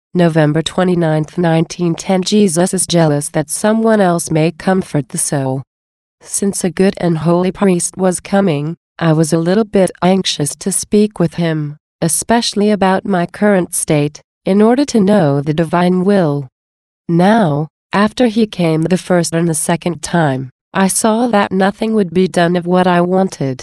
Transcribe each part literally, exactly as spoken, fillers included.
November twenty-ninth, nineteen ten. Jesus is jealous that someone else may comfort the soul. Since a good and holy priest was coming, I was a little bit anxious to speak with him, especially about my current state, in order to know the divine will. Now, after he came the first and the second time, I saw that nothing would be done of what I wanted.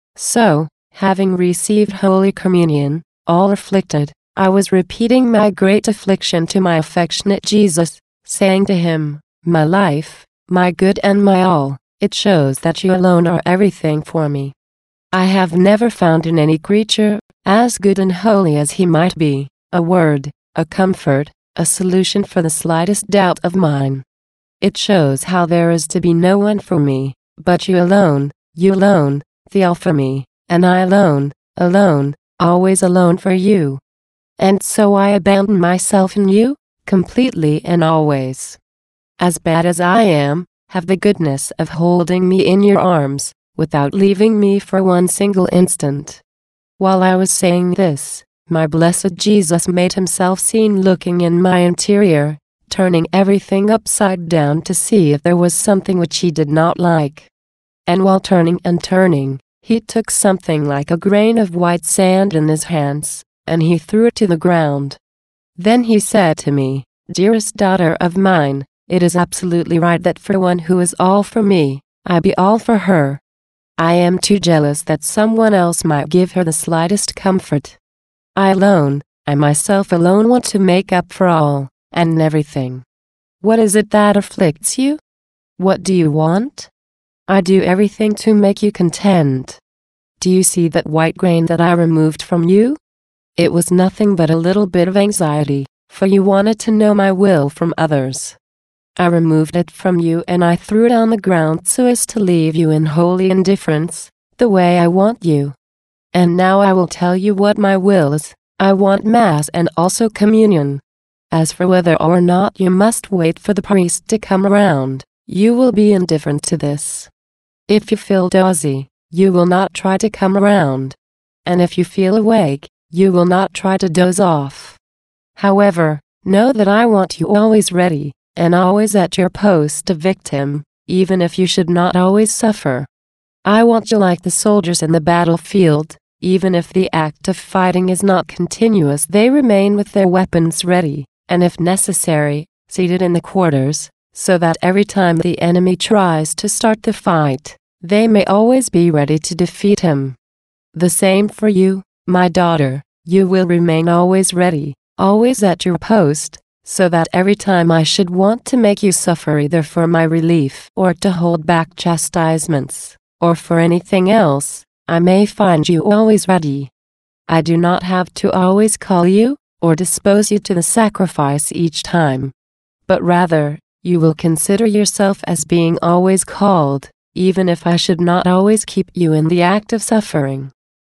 So, having received Holy Communion, all afflicted, I was repeating my great affliction to my affectionate Jesus, saying to him, "My life, my good and my all, it shows that you alone are everything for me. I have never found in any creature, as good and holy as he might be, a word, a comfort, a solution for the slightest doubt of mine. It shows how there is to be no one for me, but you alone, you alone, the all for me, and I alone, alone, always alone for you. And so I abandon myself in you, completely and always. As bad as I am, have the goodness of holding me in your arms, without leaving me for one single instant." While I was saying this, my blessed Jesus made himself seen looking in my interior, turning everything upside down to see if there was something which he did not like. And while turning and turning, he took something like a grain of white sand in his hands, and he threw it to the ground. Then he said to me, "Dearest daughter of mine, it is absolutely right that for one who is all for me, I be all for her. I am too jealous that someone else might give her the slightest comfort. I alone, I myself alone want to make up for all, and everything. What is it that afflicts you? What do you want? I do everything to make you content. Do you see that white grain that I removed from you? It was nothing but a little bit of anxiety, for you wanted to know my will from others. I removed it from you and I threw it on the ground so as to leave you in holy indifference, the way I want you. And now I will tell you what my will is. I want Mass and also communion. As for whether or not you must wait for the priest to come around, you will be indifferent to this. If you feel dozy, you will not try to come around. And if you feel awake, you will not try to doze off. However, know that I want you always ready, and always at your post a victim, even if you should not always suffer. I want you like the soldiers in the battlefield, even if the act of fighting is not continuous, they remain with their weapons ready, and if necessary, seated in the quarters, so that every time the enemy tries to start the fight, they may always be ready to defeat him. The same for you, my daughter, you will remain always ready, always at your post, so that every time I should want to make you suffer either for my relief or to hold back chastisements, or for anything else, I may find you always ready. I do not have to always call you, or dispose you to the sacrifice each time. But rather, you will consider yourself as being always called, even if I should not always keep you in the act of suffering.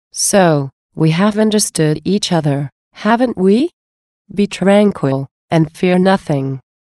So, we have understood each other, haven't we? Be tranquil, and fear nothing.